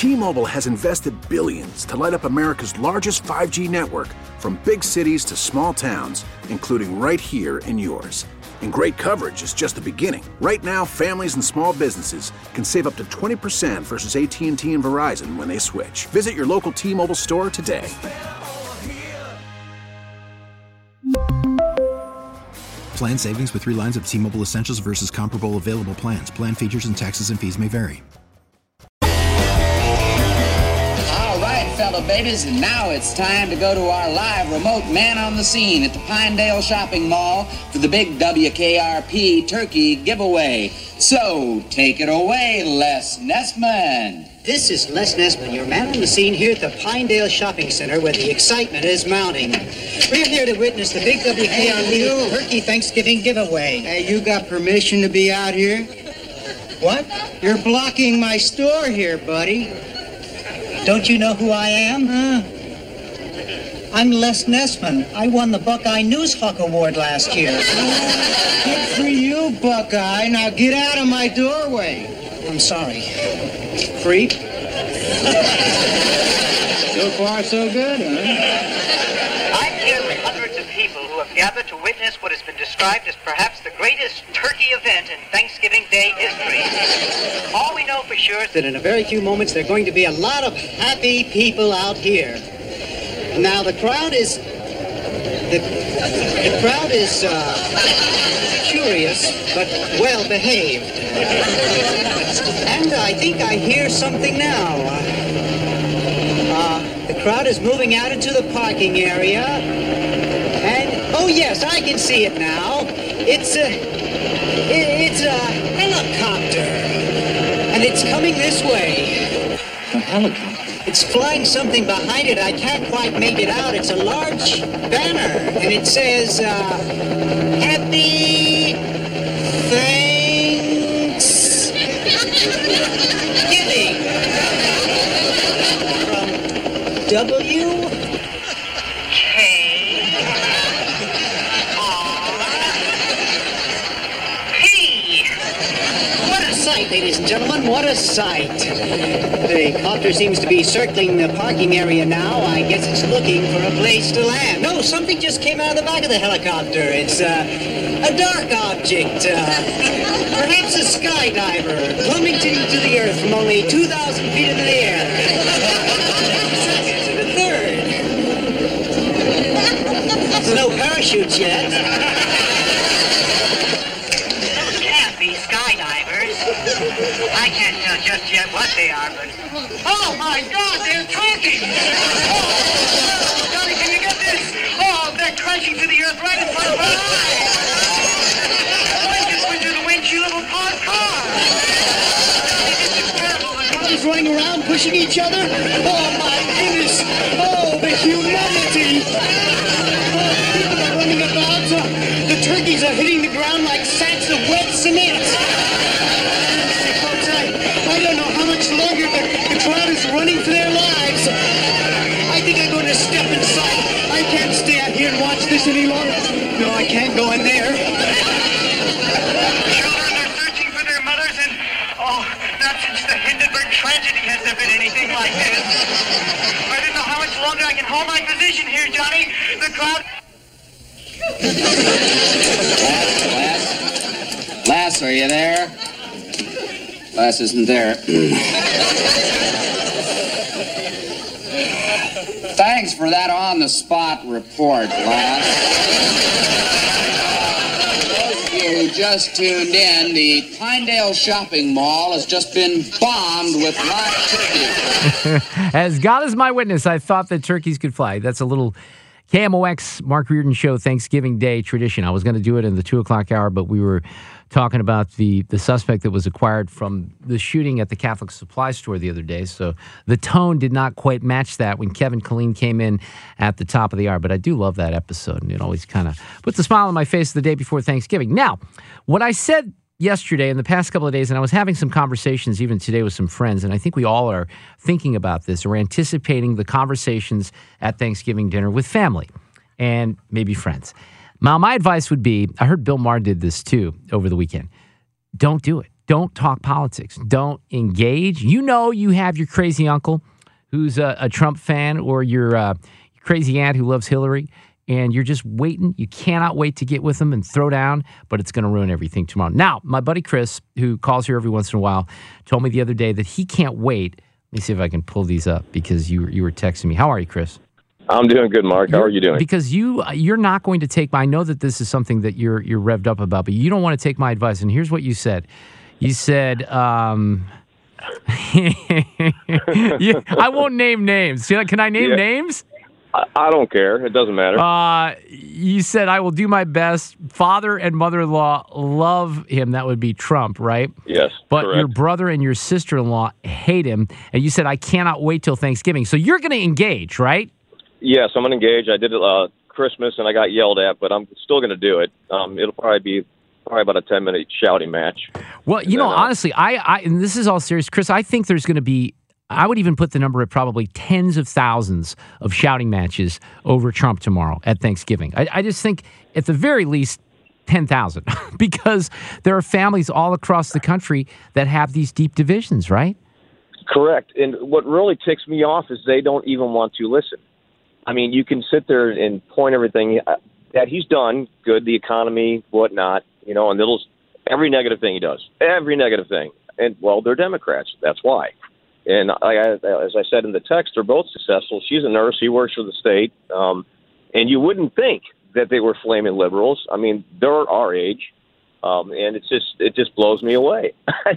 T-Mobile has invested billions to light up America's largest 5G network, from big cities to small towns, including right here in yours. And great coverage is just the beginning. Right now, families and small businesses can save up to 20% versus AT&T and Verizon when they switch. Visit your local T-Mobile store today. Plan savings with 3 lines of T-Mobile Essentials versus comparable available plans. Plan features and taxes and fees may vary. Fellow babies, and now it's time to go to our live remote man on the scene at the Pinedale Shopping Mall for the big WKRP turkey giveaway. So, take it away, Les Nessman. This is Les Nessman, your man on the scene here at the Pinedale Shopping Center where the excitement is mounting. We're here to witness the big WKRP turkey Thanksgiving giveaway. Hey, you got permission to be out here? What? You're blocking my store here, buddy. Don't you know who I am? I'm Les Nessman. I won the Buckeye News Hawk Award last year. Good for you, Buckeye. Now get out of my doorway. I'm sorry. Creep. So far, so good, huh? I'm here with hundreds of people who have gathered to witness what has been described as perhaps the greatest turkey event in Thanksgiving Day history. All we know for sure is That in a very few moments there are going to be a lot of happy people out here. Now the crowd is curious but well behaved, and I think I hear something now. The crowd is moving out into the parking area, and oh yes, I can see it now. It's a helicopter, and it's coming this way. A helicopter? It's flying something behind it. I can't quite make it out. It's a large banner, and it says, Happy Thanksgiving from WKRP. What a sight, ladies and gentlemen, what a sight. The copter seems to be circling the parking area now. I guess it's looking for a place to land. No, something just came out of the back of the helicopter. It's a dark object. Perhaps a skydiver plummeting to the earth from only 2,000 feet into the air. And a third. There's no parachutes yet. Those can't be skydivers. I can't tell just yet what they are, but... Oh, my God, they're turkeys! Oh, Johnny, can you get this? Oh, they're crashing to the earth right in front of our eyes! One just went through the windshield of a parked car! This is terrible. Cars running around, pushing each other. Oh, my goodness. Oh, the humanity. Oh, people are running about. The turkeys are hitting the ground like sacks of wet cement. Folks, I don't know how much longer the crowd is running for their lives. I think I'm going to step inside. I can't stay out here and watch this any longer. No, I can't go in there. Children are searching for their mothers, and not since the Hindenburg tragedy has there been anything like this. I don't know how much longer I can hold my position here, Johnny. The crowd... Les, are you there? Les isn't there. Thanks for that on-the-spot report, Les. You just tuned in. The Pinedale Shopping Mall has just been bombed with live turkeys. As God is my witness, I thought that turkeys could fly. That's a little KMOX Mark Reardon Show Thanksgiving Day tradition. I was going to do it in the 2 o'clock hour, but we were talking about the suspect that was acquired from the shooting at the Catholic supply store the other day. So the tone did not quite match that when Kevin Killeen came in at the top of the hour. But I do love that episode, and it always kind of puts a smile on my face the day before Thanksgiving. Now, what I said yesterday in the past couple of days, and I was having some conversations even today with some friends, and I think we all are thinking about this or anticipating the conversations at Thanksgiving dinner with family and maybe friends. Now, my advice would be, I heard Bill Maher did this too over the weekend. Don't do it. don't talk politics. Don't engage. You know you have your crazy uncle who's a Trump fan, or your crazy aunt who loves Hillary, and you're just waiting. You cannot wait to get with them and throw down, but it's going to ruin everything tomorrow. Now, my buddy Chris, who calls here every once in a while, told me the other day that he can't wait. Let me see if I can pull these up because you were texting me. How are you, Chris? I'm doing good, Mark. How are you doing? Because you're not going to take I know that this is something that you're revved up about, but you don't want to take my advice. And here's what you said. You said, I won't name names. Can I name names? I don't care. It doesn't matter. You said, I will do my best. Father and mother-in-law love him. That would be Trump, right? Yes, But correct. your brother and your sister-in-law hate him. And you said, I cannot wait till Thanksgiving. So you're going to engage, right? Yes, I'm going to engage. I did it Christmas, and I got yelled at, but I'm still going to do it. It'll probably be about a 10-minute shouting match. Well, honestly, I and this is all serious, Chris, I think there's going to be, I would even put the number at probably tens of thousands of shouting matches over Trump tomorrow at Thanksgiving. I just think at the very least 10,000 because there are families all across the country that have these deep divisions, right? Correct. And what really ticks me off is they don't even want to listen. I mean, you can sit there and point everything that he's done, good, the economy, whatnot, and every negative thing he does, every negative thing. And, well, they're Democrats. That's why. And as I said in the text, they're both successful. She's a nurse. He works for the state. And you wouldn't think that they were flaming liberals. I mean, they're our age. And it just blows me away.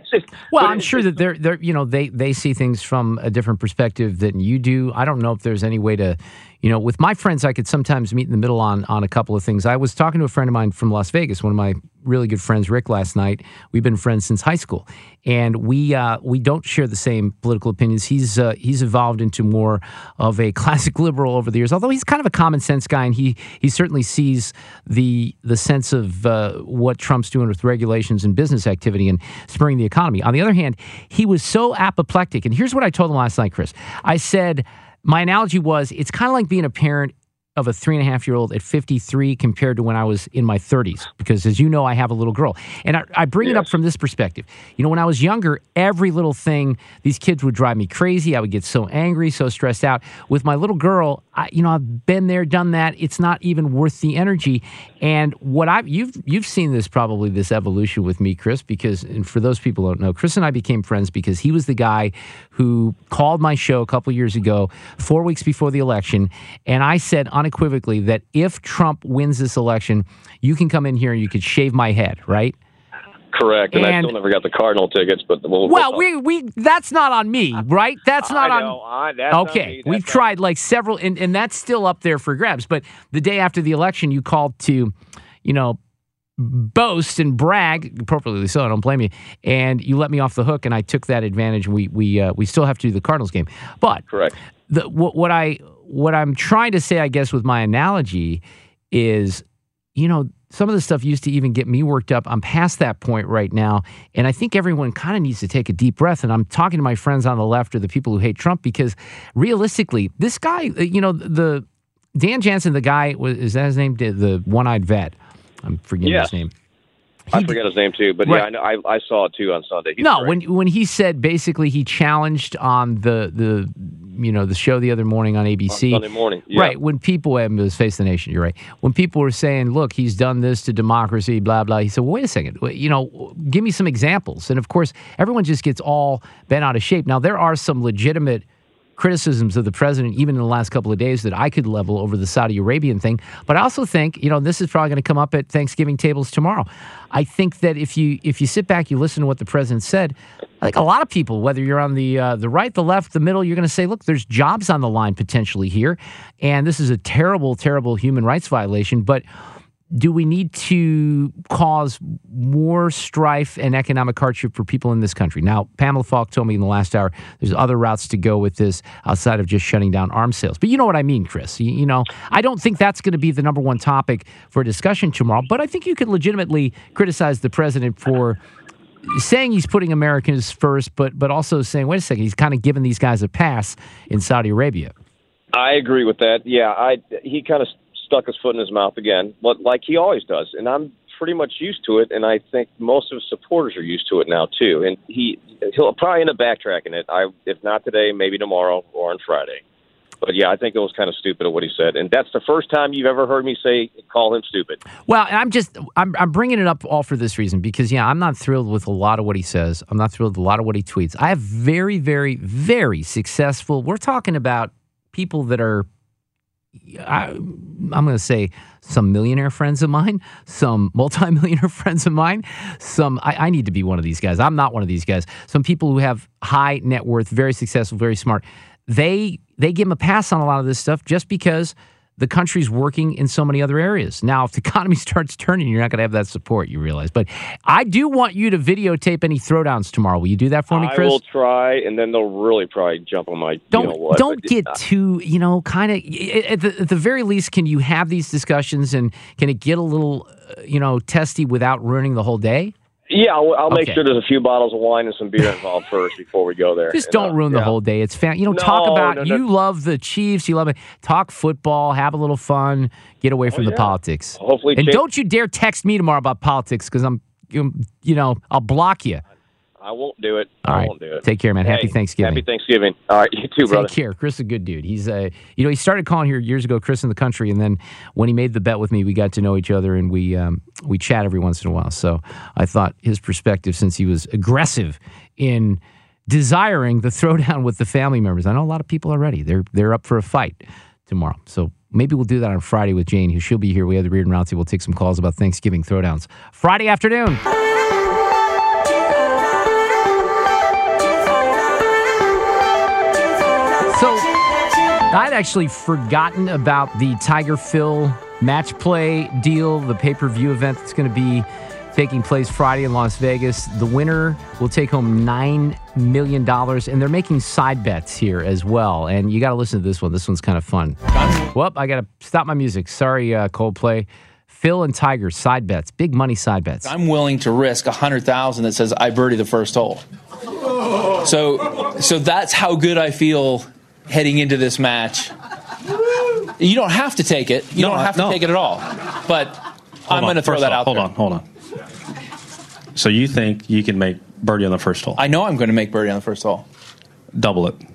I'm sure that they're they see things from a different perspective than you do. I don't know if there's any way to, with my friends, I could sometimes meet in the middle on a couple of things. I was talking to a friend of mine from Las Vegas, one of my really good friends, Rick, last night. We've been friends since high school, and we don't share the same political opinions. He's evolved into more of a classic liberal over the years, although he's kind of a common sense guy, and he certainly sees the sense of what Trump's doing with regulations and business activity and spurring the economy. On the other hand, he was so apoplectic, and here's what I told him last night, Chris. I said, my analogy was, it's kind of like being a parent of a 3.5-year-old at 53 compared to when I was in my 30s, because as you know, I have a little girl. And I bring it up from this perspective. When I was younger, every little thing, these kids would drive me crazy. I would get so angry, so stressed out. With my little girl, I've been there, done that. It's not even worth the energy. And you've seen this evolution with me, Chris, and for those people who don't know, Chris and I became friends because he was the guy who called my show a couple years ago, 4 weeks before the election, and I said unequivocally that if Trump wins this election, you can come in here and you could shave my head, right? Correct, and I still never got the Cardinal tickets, but we that's not on me, right? That's not on. That's okay, we've tried like several, and that's still up there for grabs. But the day after the election, you called to, boast and brag, appropriately so. I don't blame you, and you let me off the hook, and I took that advantage. And we still have to do the Cardinals game, but correct. What I'm trying to say, I guess, with my analogy is, some of the stuff used to even get me worked up. I'm past that point right now, and I think everyone kind of needs to take a deep breath. And I'm talking to my friends on the left or the people who hate Trump because, realistically, this guy, the Dan Jansen, the guy, is that his name? The one-eyed vet. I'm forgetting his name. I forget his name too, but right. Yeah, I saw it too on Sunday. When he said basically he challenged on the show the other morning on ABC. On Sunday morning, yeah. Right, when people, it was Face the Nation, you're right. When people were saying, look, he's done this to democracy, blah, blah, he said, well, wait a second, give me some examples. And of course, everyone just gets all bent out of shape. Now, there are some legitimate criticisms of the president, even in the last couple of days, that I could level over the Saudi Arabian thing. But I also think, this is probably going to come up at Thanksgiving tables tomorrow. I think that if you sit back, you listen to what the president said, I think a lot of people, whether you're on the right, the left, the middle, you're going to say, look, there's jobs on the line potentially here, and this is a terrible, terrible human rights violation. But do we need to cause more strife and economic hardship for people in this country? Now, Pamela Falk told me in the last hour there's other routes to go with this outside of just shutting down arms sales. But you know what I mean, Chris. I don't think that's going to be the number one topic for discussion tomorrow, but I think you could legitimately criticize the president for saying he's putting Americans first, but also saying, wait a second, he's kind of giving these guys a pass in Saudi Arabia. I agree with that. Yeah, he kind of stuck his foot in his mouth again, like he always does. And I'm pretty much used to it, and I think most of his supporters are used to it now too. And he'll probably end up backtracking it. If not today, maybe tomorrow or on Friday. But yeah, I think it was kind of stupid of what he said, and that's the first time you've ever heard me call him stupid. Well, and I'm bringing it up all for this reason because I'm not thrilled with a lot of what he says. I'm not thrilled with a lot of what he tweets. I have very, very, very successful. We're talking about people that are, I'm going to say, some millionaire friends of mine, some multimillionaire friends of mine, some, I need to be one of these guys. I'm not one of these guys. Some people who have high net worth, very successful, very smart. They give him a pass on a lot of this stuff just because the country's working in so many other areas. Now, if the economy starts turning, you're not going to have that support, you realize. But I do want you to videotape any throwdowns tomorrow. Will you do that for me, Chris? I will try, and then they'll really probably jump on my, Don't get too, kind of, at the very least, can you have these discussions and can it get a little, testy without ruining the whole day? Yeah, I'll make sure there's a few bottles of wine and some beer involved first before we go there. Just don't ruin the whole day. It's fan. Talk about you love the Chiefs. You love it. Talk football. Have a little fun. Get away from the politics. Hopefully, and don't you dare text me tomorrow about politics because I'll block you. I won't do it. All right. I won't do it. Take care, man. Happy Thanksgiving. Happy Thanksgiving. All right, you too, brother. Take care. Chris is a good dude. He's he started calling here years ago, Chris in the Country, and then when he made the bet with me, we got to know each other and we chat every once in a while. So I thought his perspective, since he was aggressive in desiring the throwdown with the family members. I know a lot of people already. They're up for a fight tomorrow. So maybe we'll do that on Friday with Jane, who she'll be here. We have the Reardon Roundtable. We'll take some calls about Thanksgiving throwdowns Friday afternoon. So, I'd actually forgotten about the Tiger Phil match play deal, the pay-per-view event that's going to be taking place Friday in Las Vegas. The winner will take home $9 million, and they're making side bets here as well. And you got to listen to this one. This one's kind of fun. Well, I got to stop my music. Sorry, Coldplay. Phil and Tiger, side bets, big money side bets. I'm willing to risk $100,000 that says I birdie the first hole. So that's how good I feel heading into this match. You don't have to take it. You don't have to take it at all. But I'm going to throw that out there. Hold on. So you think you can make birdie on the first hole? I know I'm going to make birdie on the first hole. Double it.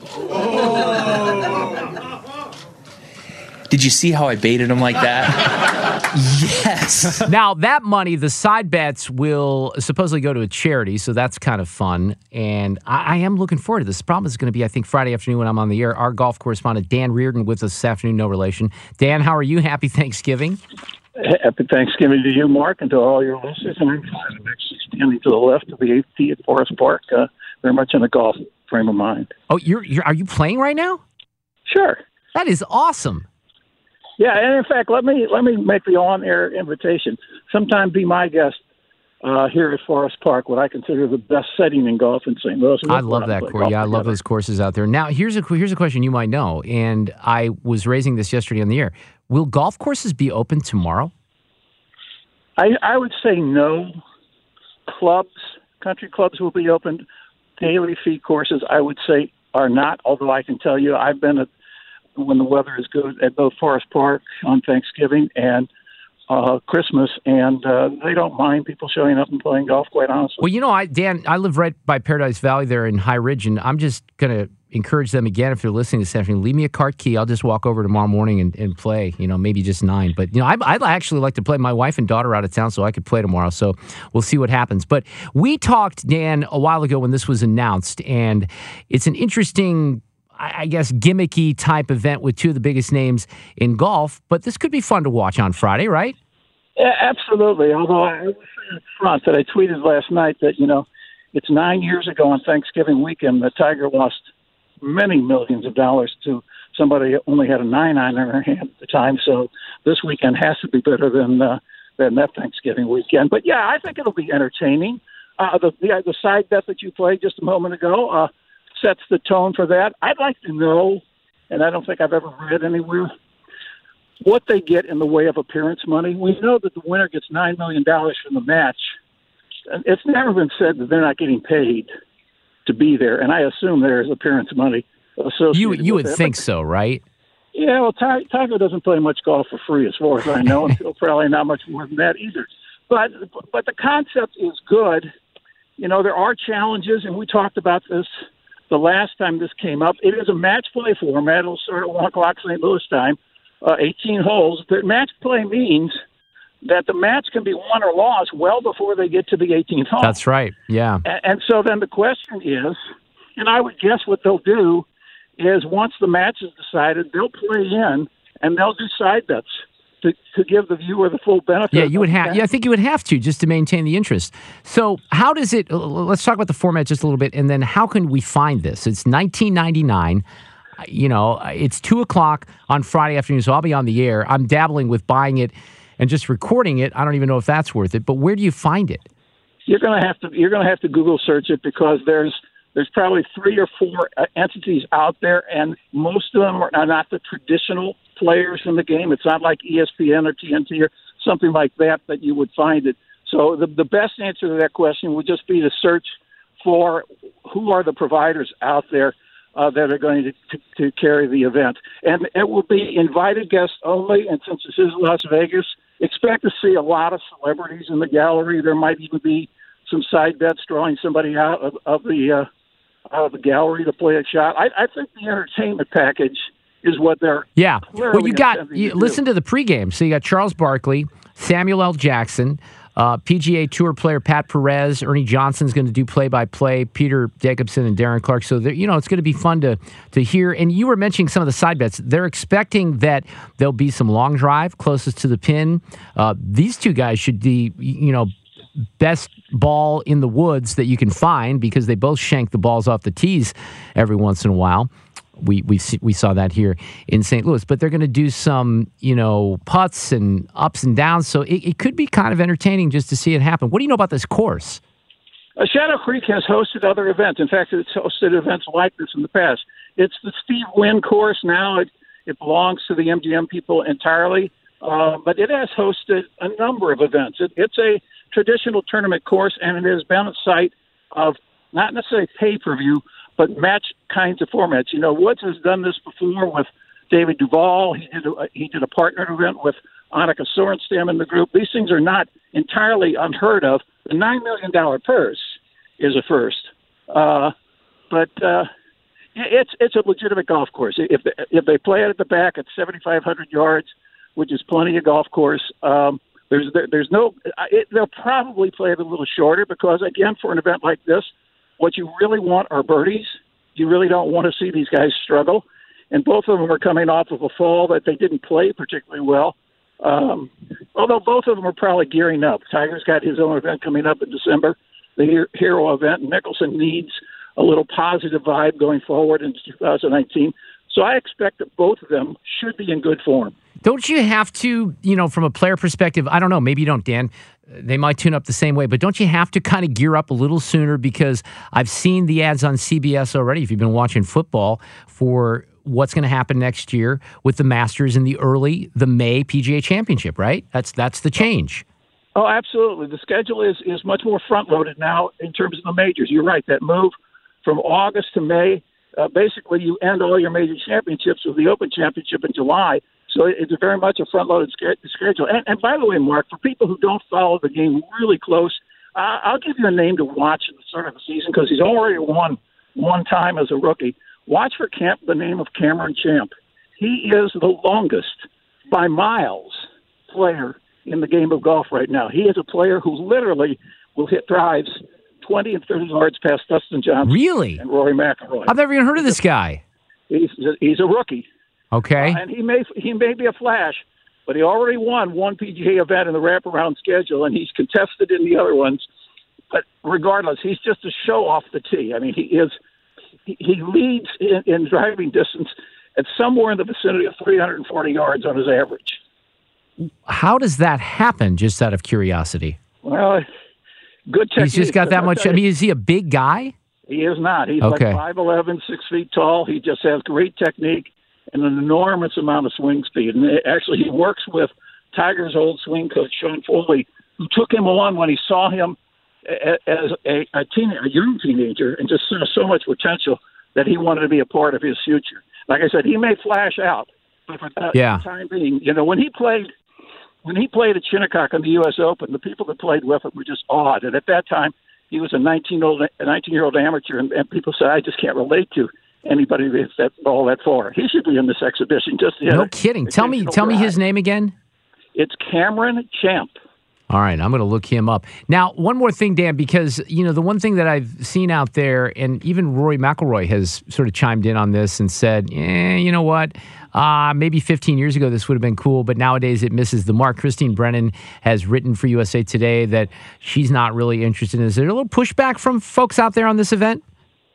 Did you see how I baited him like that? Yes. Now, that money, the side bets, will supposedly go to a charity, so that's kind of fun. And I am looking forward to this. The problem is going to be, I think, Friday afternoon when I'm on the air. Our golf correspondent, Dan Reardon, with us this afternoon, no relation. Dan, how are you? Happy Thanksgiving. Happy Thanksgiving to you, Mark, and to all your listeners. And I'm actually standing to the left of the 8th tee at Forest Park, very much in a golf frame of mind. Oh, are you playing right now? Sure. That is awesome. Yeah, and in fact, let me make the on-air invitation. Sometime be my guest here at Forest Park, what I consider the best setting in golf in St. Louis. I love that course. Yeah, I love those courses out there. Now, here's a question you might know, and I was raising this yesterday on the air. Will golf courses be open tomorrow? I would say no. Country clubs will be open. Daily fee courses, I would say, are not, although I can tell you I've been when the weather is good at both Forest Park on Thanksgiving and Christmas, and they don't mind people showing up and playing golf, quite honestly. Well, Dan, I live right by Paradise Valley there in High Ridge, and I'm just going to encourage them again, if they're listening this afternoon, leave me a cart key. I'll just walk over tomorrow morning and play, maybe just 9. But, I'd actually like to play. My wife and daughter are out of town, so I could play tomorrow. So we'll see what happens. But we talked, Dan, a while ago when this was announced, and it's an interesting, I guess, gimmicky type event with two of the biggest names in golf. But this could be fun to watch on Friday, right? Yeah, absolutely. Although I was saying up front that I tweeted last night that, it's 9 years ago on Thanksgiving weekend that Tiger lost many millions of dollars to somebody who only had a 9-iron in her hand at the time. So this weekend has to be better than that Thanksgiving weekend. But, yeah, I think it'll be entertaining. The side bet that you played just a moment ago sets the tone for that. I'd like to know, and I don't think I've ever read anywhere, what they get in the way of appearance money. We know that the winner gets $9 million from the match. It's never been said that they're not getting paid to be there, and I assume there's appearance money associated You with would that. think so, right? Yeah, well, Tiger doesn't play much golf for free as far as I know, and Phil probably not much more than that either. but the concept is good. You know, there are challenges, and we talked about this the last time this came up. It is a match play format. It'll start at 1 o'clock St. Louis time, 18 holes. The match play means that the match can be won or lost well before they get to the 18th hole. That's right, yeah. And so then the question is, and I would guess what they'll do is once the match is decided, they'll play in and they'll do side bets to give the viewer the full benefit. Yeah, you would have. Yeah, I think you would have to just to maintain the interest. So, how does it? Let's talk about the format just a little bit, and then how can we find this? It's $19.99. You know, it's 2 o'clock on Friday afternoon, so I'll be on the air. I'm dabbling with buying it and just recording it. I don't even know if that's worth it. But where do you find it? You're going to have to Google search it because there's probably 3 or 4 entities out there, and most of them are not the traditional players in the game. It's not like ESPN or TNT or something like that you would find it. So the best answer to that question would just be to search for who are the providers out there that are going to carry the event. And it will be invited guests only, and since this is Las Vegas, expect to see a lot of celebrities in the gallery. There might even be some side bets drawing somebody out of the gallery to play a shot. I think the entertainment package is what they're Well, you listen to the pregame. So you got Charles Barkley, Samuel L. Jackson, PGA Tour player Pat Perez, Ernie Johnson's going to do play-by-play, Peter Jacobson and Darren Clark. So it's going to be fun to hear. And you were mentioning some of the side bets. They're expecting that there'll be some long drive closest to the pin. These two guys should be, best ball in the woods that you can find because they both shank the balls off the tees every once in a while. We saw that here in St. Louis, but they're going to do some, putts and ups and downs. So it could be kind of entertaining just to see it happen. What do you know about this course? Shadow Creek has hosted other events. In fact, it's hosted events like this in the past. It's the Steve Wynn course now. It belongs to the MGM people entirely, but it has hosted a number of events. It's a traditional tournament course, and it has been a site of not necessarily pay-per-view, but match kinds of formats. Woods has done this before with David Duval. He did a partnered event with Annika Sorenstam in the group. These things are not entirely unheard of. The $9 million purse is a first, but it's a legitimate golf course. If they play it at the back at 7,500 yards, which is plenty of golf course, there's no. They'll probably play it a little shorter because, again, for an event like this, what you really want are birdies. You really don't want to see these guys struggle. And both of them are coming off of a fall that they didn't play particularly well. Although both of them are probably gearing up. Tiger's got his own event coming up in December, the Hero event. And Mickelson needs a little positive vibe going forward into 2019. So I expect that both of them should be in good form. Don't you have to, from a player perspective, I don't know, maybe you don't, Dan. They might tune up the same way, but don't you have to kind of gear up a little sooner? Because I've seen the ads on CBS already, if you've been watching football, for what's going to happen next year with the Masters in the May PGA Championship, right? That's the change. Oh, absolutely. The schedule is much more front-loaded now in terms of the majors. You're right, that move from August to May, basically you end all your major championships with the Open Championship in July. So it's very much a front-loaded schedule. And by the way, Mark, for people who don't follow the game really close, I'll give you a name to watch at the start of the season because he's already won one time as a rookie. Watch for the name of Cameron Champ. He is the longest, by miles, player in the game of golf right now. He is a player who literally will hit drives 20 and 30 yards past Dustin Johnson. Really? And Rory McIlroy. I've never even heard of this guy. He's a rookie. Okay. And he may be a flash, but he already won one PGA event in the wraparound schedule, and he's contested in the other ones. But regardless, he's just a show off the tee. I mean, he leads in driving distance at somewhere in the vicinity of 340 yards on his average. How does that happen, just out of curiosity? Well, good technique. He's just got that much. I mean, is he a big guy? He is not. He's like 5'11", 6 feet tall. He just has great technique and an enormous amount of swing speed. And actually, he works with Tiger's old swing coach, Sean Foley, who took him on when he saw him as a young teenager and just saw so much potential that he wanted to be a part of his future. Like I said, he may flash out, but for the time being, when he played when he played at Shinnecock in the U.S. Open, the people that played with him were just awed. And at that time, he was a 19-year-old amateur, and people said, I just can't relate to anybody that's all that far. He should be in this exhibition. No kidding. Tell me his name again. It's Cameron Champ. All right, I'm going to look him up. Now, one more thing, Dan, because, the one thing that I've seen out there, and even Rory McIlroy has sort of chimed in on this and said, you know what, maybe 15 years ago this would have been cool, but nowadays it misses the mark. Christine Brennan has written for USA Today that she's not really interested in this. Is there a little pushback from folks out there on this event?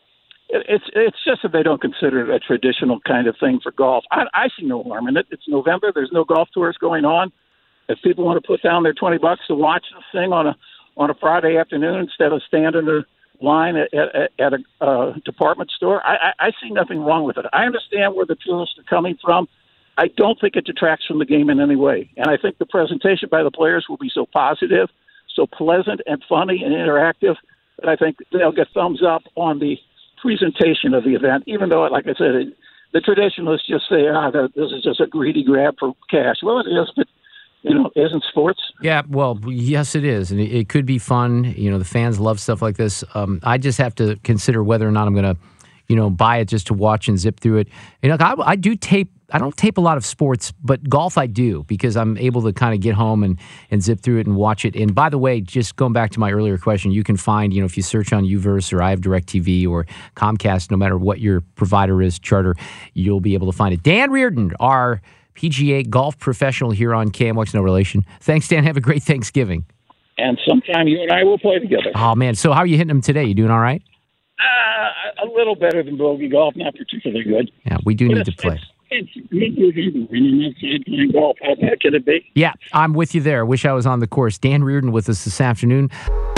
It's just that they don't consider it a traditional kind of thing for golf. I see no harm in it. It's November. There's no golf tours going on. If people want to put down their $20 to watch this thing on a Friday afternoon instead of standing in the line at a department store, I see nothing wrong with it. I understand where the tourists are coming from. I don't think it detracts from the game in any way. And I think the presentation by the players will be so positive, so pleasant and funny and interactive that I think they'll get thumbs up on the presentation of the event, even though, like I said, the traditionalists just say, this is just a greedy grab for cash. Well, it is, but isn't sports? Yeah, well, yes, it is. And it could be fun. The fans love stuff like this. I just have to consider whether or not I'm going to, buy it just to watch and zip through it. I do tape. I don't tape a lot of sports, but golf I do because I'm able to kind of get home and zip through it and watch it. And by the way, just going back to my earlier question, you can find, if you search on UVerse or I have DirecTV or Comcast, no matter what your provider is, Charter, you'll be able to find it. Dan Reardon, our PGA golf professional here on KMOX, no relation. Thanks, Dan. Have a great Thanksgiving. And sometime you and I will play together. Oh, man. So how are you hitting them today? You doing all right? A little better than bogey golf, not particularly good. Yeah, we do need to play. It's winning outside playing golf. How bad can it be? Yeah, I'm with you there. Wish I was on the course. Dan Reardon with us this afternoon.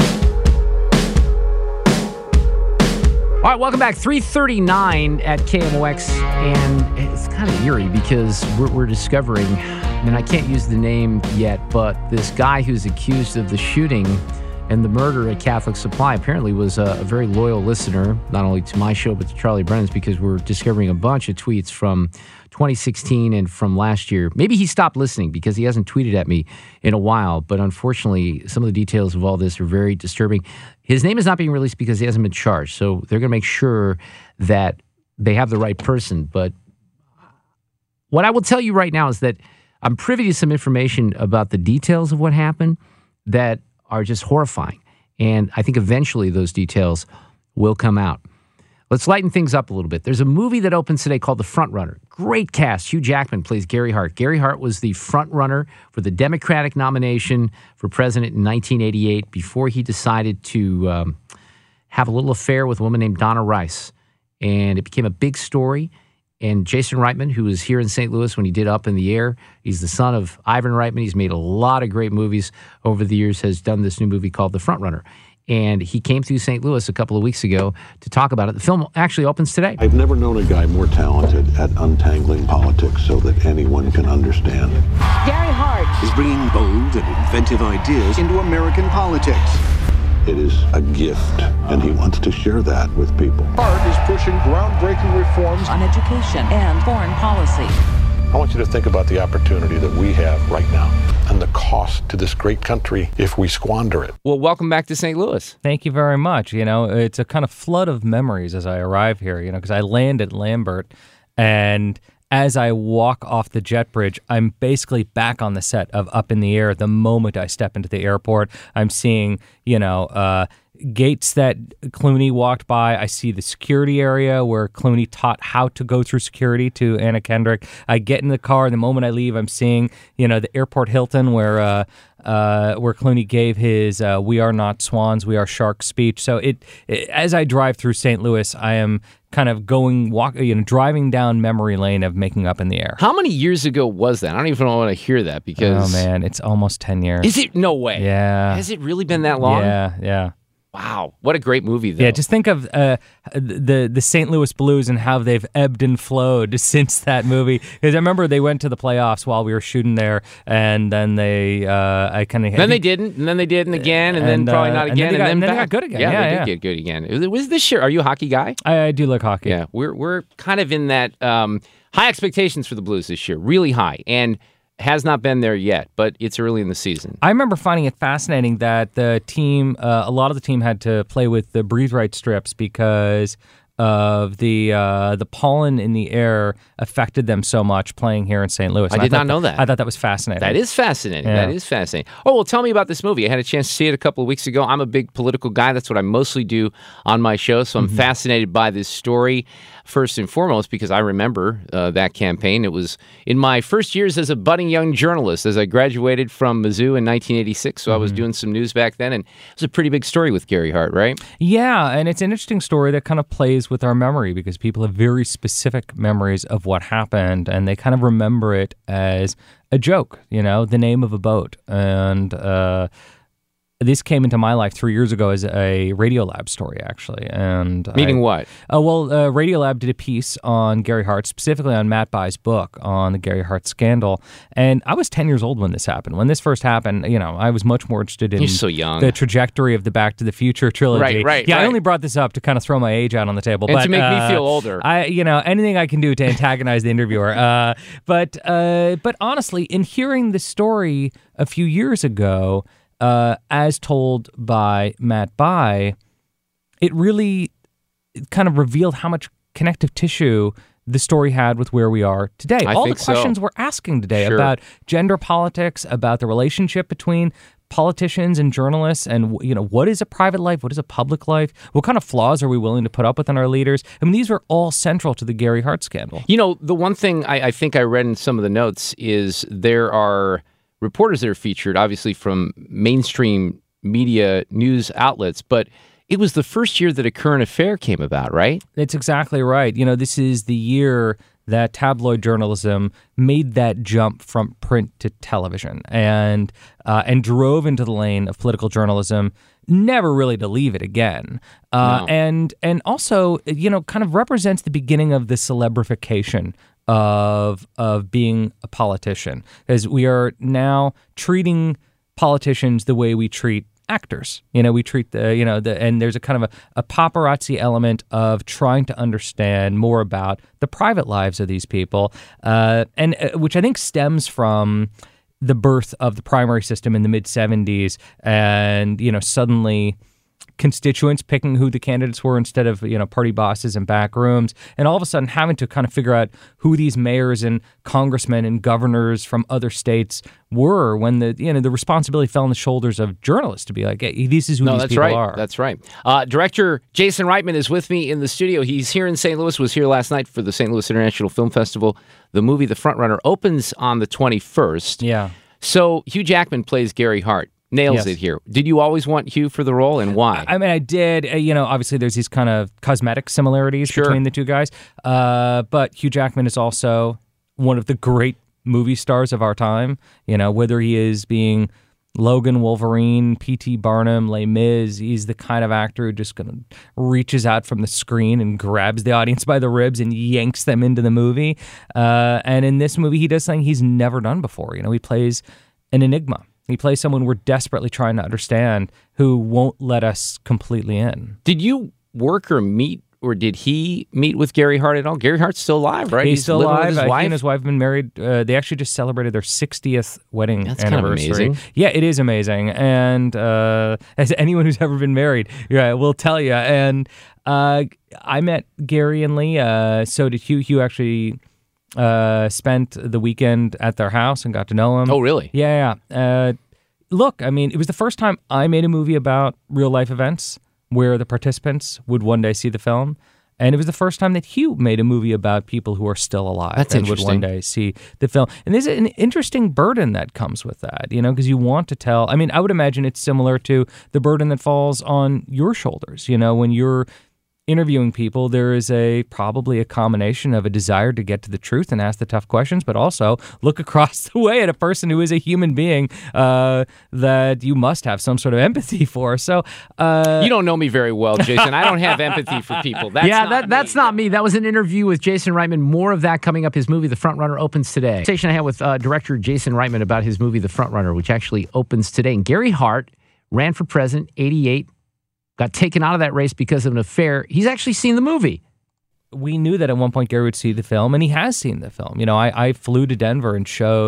All right, welcome back. 3:39 at KMOX, and it's kind of eerie because we're discovering, and I can't use the name yet, but this guy who's accused of the shooting and the murder at Catholic Supply apparently was a very loyal listener, not only to my show, but to Charlie Brennan's, because we're discovering a bunch of tweets from 2016 and from last year. Maybe he stopped listening because he hasn't tweeted at me in a while, but unfortunately, some of the details of all this are very disturbing. His name is not being released because he hasn't been charged, so they're going to make sure that they have the right person. But what I will tell you right now is that I'm privy to some information about the details of what happened that are just horrifying. And I think eventually those details will come out. Let's lighten things up a little bit. There's a movie that opens today called The Front Runner. Great cast. Hugh Jackman plays Gary Hart. Gary Hart was the front runner for the Democratic nomination for president in 1988 before he decided to have a little affair with a woman named Donna Rice. And it became a big story. And Jason Reitman, who was here in St. Louis when he did Up in the Air, he's the son of Ivan Reitman. He's made a lot of great movies over the years, has done this new movie called The Front Runner. And he came through St. Louis a couple of weeks ago to talk about it. The film actually opens today. I've never known a guy more talented at untangling politics so that anyone can understand. Gary Hart is bringing bold and inventive ideas into American politics. It is a gift, and he wants to share that with people. Hart is pushing groundbreaking reforms on education and foreign policy. I want you to think about the opportunity that we have right now and the cost to this great country if we squander it. Well, welcome back to St. Louis. Thank you very much. It's a kind of flood of memories as I arrive here, because I land at Lambert, and as I walk off the jet bridge, I'm basically back on the set of Up in the Air. The moment I step into the airport, I'm seeing, gates that Clooney walked by. I see the security area where Clooney taught how to go through security to Anna Kendrick. I get in the car. The moment I leave, I'm seeing, the airport Hilton where Clooney gave his "We are not swans, we are sharks" speech. So as I drive through St. Louis, I am kind of driving down memory lane of making Up in the Air. How many years ago was that? I don't even want to hear that because... Oh, man, it's almost 10 years. Is it? No way. Yeah. Has it really been that long? Yeah. Wow, what a great movie, though. Yeah, just think of the St. Louis Blues and how they've ebbed and flowed since that movie. Because I remember they went to the playoffs while we were shooting there, and then they Then they didn't, and then they didn't again, and then probably not again, and then they got good again. Yeah, they did get good again. Was this year? Are you a hockey guy? I do like hockey. Yeah, we're kind of in that high expectations for the Blues this year, really high, and has not been there yet, but it's early in the season. I remember finding it fascinating that the team, a lot of the team had to play with the breathe right strips because of the pollen in the air affected them so much playing here in St. Louis. I did not know that. I thought that was fascinating. That is fascinating. Yeah. That is fascinating. Oh, well, tell me about this movie. I had a chance to see it a couple of weeks ago. I'm a big political guy. That's what I mostly do on my show, so I'm fascinated by this story. First and foremost, because I remember that campaign. It was in my first years as a budding young journalist, as I graduated from Mizzou in 1986. So I was doing some news back then, and it was a pretty big story with Gary Hart, right? Yeah, and it's an interesting story that kind of plays with our memory because people have very specific memories of what happened, and they kind of remember it as a joke, the name of a boat. And this came into my life 3 years ago as a Radiolab story, actually. And Meaning what? Radiolab did a piece on Gary Hart, specifically on Matt Bai's book on the Gary Hart scandal. And I was 10 years old when this happened. When this first happened, I was much more interested in You're so young. The trajectory of the Back to the Future trilogy. Right. Yeah, I only brought this up to kind of throw my age out on the table. And but, to make me feel older. Anything I can do to antagonize the interviewer. But honestly, in hearing the story a few years ago, as told by Matt Bai, it really kind of revealed how much connective tissue the story had with where we are today. All the questions we're asking today about gender politics, about the relationship between politicians and journalists, and what is a private life, what is a public life, what kind of flaws are we willing to put up with in our leaders? I mean, these were all central to the Gary Hart scandal. The one thing I think I read in some of the notes is there are reporters that are featured, obviously from mainstream media news outlets, but it was the first year that A Current Affair came about, right? That's exactly right. This is the year that tabloid journalism made that jump from print to television and drove into the lane of political journalism, never really to leave it again. No. And also, kind of represents the beginning of the celebrification of being a politician, as we are now treating politicians the way we treat actors. We treat and there's a kind of a paparazzi element of trying to understand more about the private lives of these people, and which I think stems from the birth of the primary system in the mid-'70s, and suddenly constituents picking who the candidates were instead of party bosses and back rooms, and all of a sudden having to kind of figure out who these mayors and congressmen and governors from other states were, when the responsibility fell on the shoulders of journalists to be like, hey, this is who these people are. That's right. Director Jason Reitman is with me in the studio. He's here in St. Louis, was here last night for the St. Louis International Film Festival. The movie The Frontrunner opens on the 21st. Yeah. So Hugh Jackman plays Gary Hart. Nails it here. Did you always want Hugh for the role, and why? I mean, I did. Obviously there's these kind of cosmetic similarities between the two guys. But Hugh Jackman is also one of the great movie stars of our time. Whether he is being Logan, Wolverine, P.T. Barnum, Les Mis, he's the kind of actor who just kind of reaches out from the screen and grabs the audience by the ribs and yanks them into the movie. And in this movie, he does something he's never done before. He plays an enigma. He plays someone we're desperately trying to understand, who won't let us completely in. Did you work or meet, or did he meet with Gary Hart at all? Gary Hart's still alive, right? He's still alive. With his wife? He and his wife have been married. They actually just celebrated their 60th wedding anniversary. Kind of amazing. Yeah, it is amazing. And as anyone who's ever been married will tell you. And I met Gary and Lee. So did Hugh. Hugh actually spent the weekend at their house and got to know him. Oh, really? Yeah. Look, I mean, it was the first time I made a movie about real life events where the participants would one day see the film. And it was the first time that Hugh made a movie about people who are still alive. That's and would one day see the film. And there's an interesting burden that comes with that, because you want to tell. I mean, I would imagine it's similar to the burden that falls on your shoulders. When you're interviewing people, there is probably a combination of a desire to get to the truth and ask the tough questions, but also look across the way at a person who is a human being that you must have some sort of empathy for. So you don't know me very well, Jason. I don't have empathy for people. That's not me. That was an interview with Jason Reitman. More of that coming up. His movie, The Frontrunner, opens today. Conversation I had with director Jason Reitman about his movie, The Frontrunner, which actually opens today. And Gary Hart ran for president, 88. Got taken out of that race because of an affair. He's actually seen the movie. We knew that at one point Gary would see the film, and he has seen the film. I flew to Denver and showed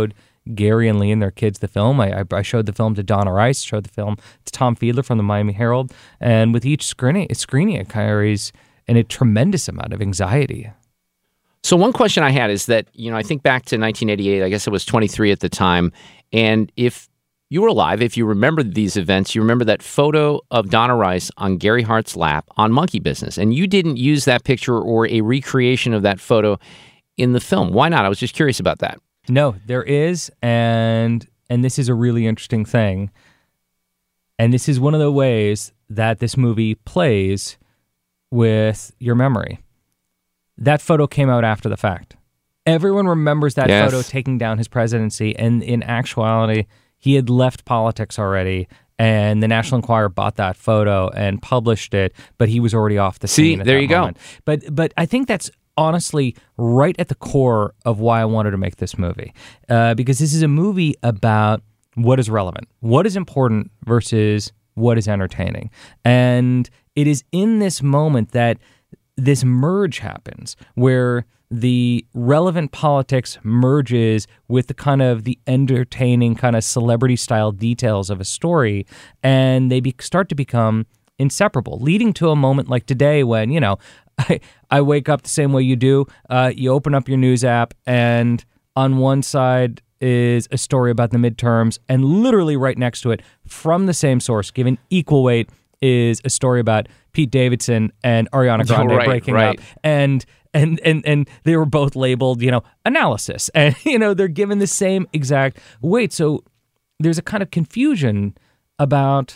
Gary and Lee and their kids the film. I showed the film to Donna Rice, showed the film to Tom Fiedler from the Miami Herald, and with each screening it carries a tremendous amount of anxiety. So one question I had is that, I think back to 1988, I guess I was 23 at the time, and if you were alive, if you remember these events, you remember that photo of Donna Rice on Gary Hart's lap on Monkey Business, and you didn't use that picture or a recreation of that photo in the film. Why not? I was just curious about that. No, there is, and this is a really interesting thing, and this is one of the ways that this movie plays with your memory. That photo came out after the fact. Everyone remembers that photo taking down his presidency, and in actuality, he had left politics already, and the National Enquirer bought that photo and published it, but he was already off the scene at there that you moment. Go. But I think that's honestly right at the core of why I wanted to make this movie, because this is a movie about what is relevant, what is important versus what is entertaining. And it is in this moment that this merge happens, where the relevant politics merges with the kind of the entertaining kind of celebrity style details of a story, and they start to become inseparable, leading to a moment like today when, I wake up the same way you do. You open up your news app, and on one side is a story about the midterms, and literally right next to it, from the same source, given equal weight, is a story about Pete Davidson and Ariana Grande breaking up. And they were both labeled, analysis. And, they're given the same exact weight. So there's a kind of confusion about,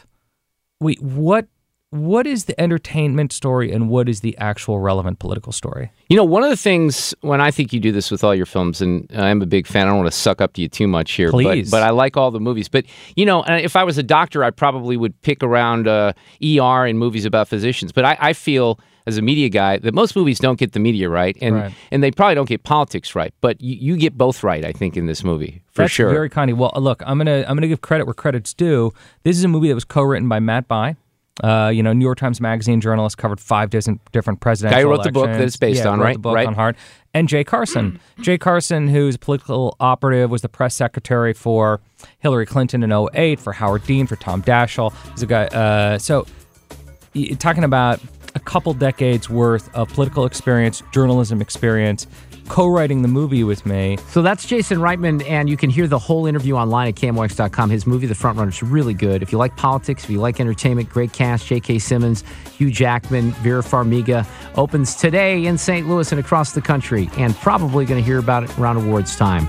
what is the entertainment story and what is the actual relevant political story? One of the things, when I think you do this with all your films, and I'm a big fan, I don't want to suck up to you too much here, please. But I like all the movies. But, if I was a doctor, I probably would pick around ER and movies about physicians. But I feel, as a media guy, that most movies don't get the media right, and they probably don't get politics right. But you get both right, I think, in this movie, for sure. That's very kind. Well, look, I'm gonna give credit where credit's due. This is a movie that was co-written by Matt Bai. New York Times Magazine journalist, covered 5 different presidential guy who wrote elections. the book that it's based on, right? The book on Hart. And Jay Carson. Jay Carson, who's a political operative, was the press secretary for Hillary Clinton in 2008, for Howard Dean, for Tom Daschle. He's a guy. So, talking about a couple decades worth of political experience, journalism experience, co-writing the movie with me. So that's Jason Reitman, and you can hear the whole interview online at KMOX.com. His movie, The Frontrunner, is really good. If you like politics, if you like entertainment, great cast. J.K. Simmons, Hugh Jackman, Vera Farmiga. Opens today in St. Louis and across the country, and probably going to hear about it around awards time.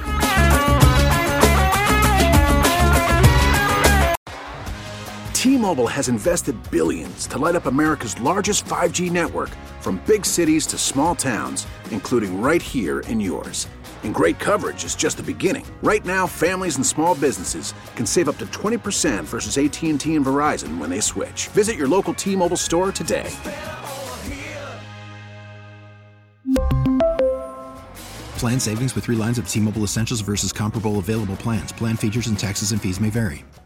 T-Mobile has invested billions to light up America's largest 5G network, from big cities to small towns, including right here in yours. And great coverage is just the beginning. Right now, families and small businesses can save up to 20% versus AT&T and Verizon when they switch. Visit your local T-Mobile store today. Plan savings with 3 lines of T-Mobile Essentials versus comparable available plans. Plan features and taxes and fees may vary.